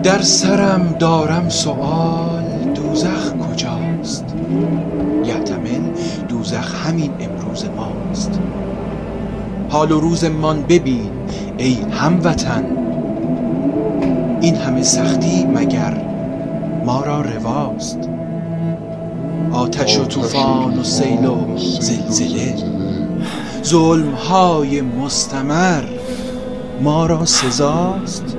در سرم دارم سؤال دوزخ کجاست؟ یحتمل دوزخ همین امروز ماست. حال و روزمان ببین ای هموطن، این همه سختی مگر ما را رواست؟ آتش و طوفان و سیل و زلزله، ظلم‌های مستمر ما را سزاست؟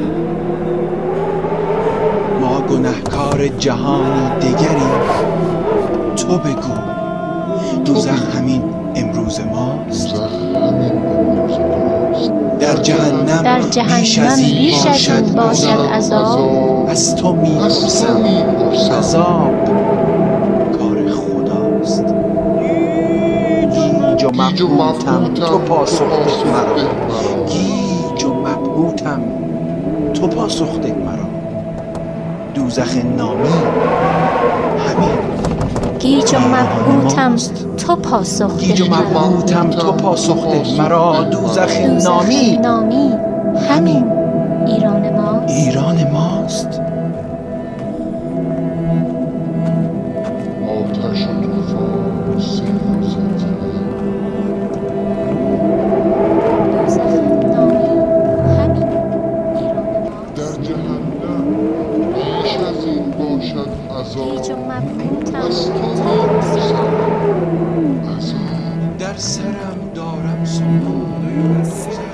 ما گنهکار جهانی دگریم، تو بگو دوزخ همین امروز ماست؟ در جهنم بیش از این باشد عذاب، از تو می‌پرسم عذاب کار خداست. گیج و مبهوتم تو پاسخ ده مرا، گیج و مبهوتم تو پاسخ ده مرا. دوزخ نامی همین گیج و مبهوتم تو پاسخ ده مرا. دوزخ نامی همین ایران ماست. آتش و طوفان و سیل و زلزله، در جهنم بیش از این باشد عذاب، از تو می‌پرسم عذاب. در سرم دارم سؤال